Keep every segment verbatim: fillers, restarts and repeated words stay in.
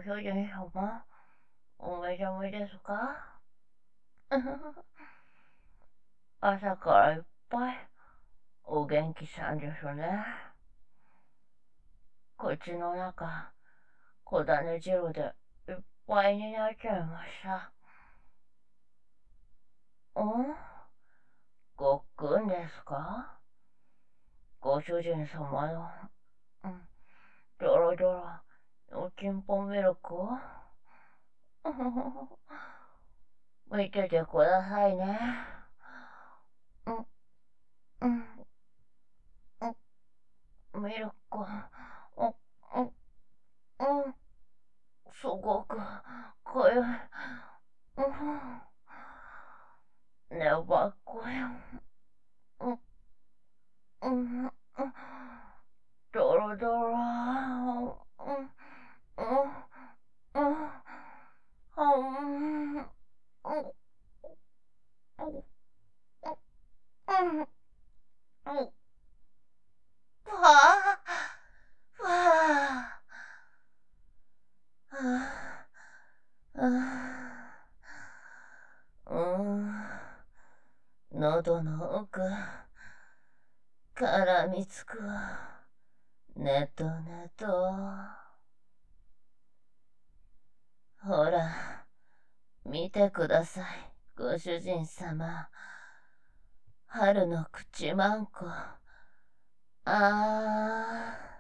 主人様、お目覚めですか？朝からいっぱいお元気さんですね。口の中、小種汁でいっぱいになっちゃいました。んごっくんですか？ご主人様の、うん、ドロドロ、おちんぽミルクを見ててくださいね。うん、うん、うん、ミルク、うん、うん、うん、すごく濃い。うん、粘っこい。うん、うん、うん、ドロドロ。うん、うん、うん、うん、うん、うん、うん、うん、ふわあ、ふわあ、ああ、うん、喉の奥、絡みつくわ。ねとねと。ほら、見てください、ご主人様。春の口まんこ。あー、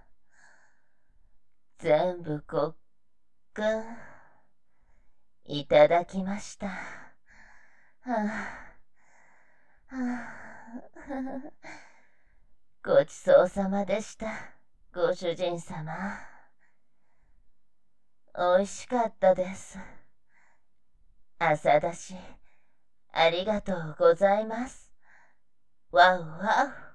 全部ごっくん、いただきました。はあ、はあ、ごちそうさまでした、ご主人様。おいしかったです。朝だし、ありがとうございます。わうわう。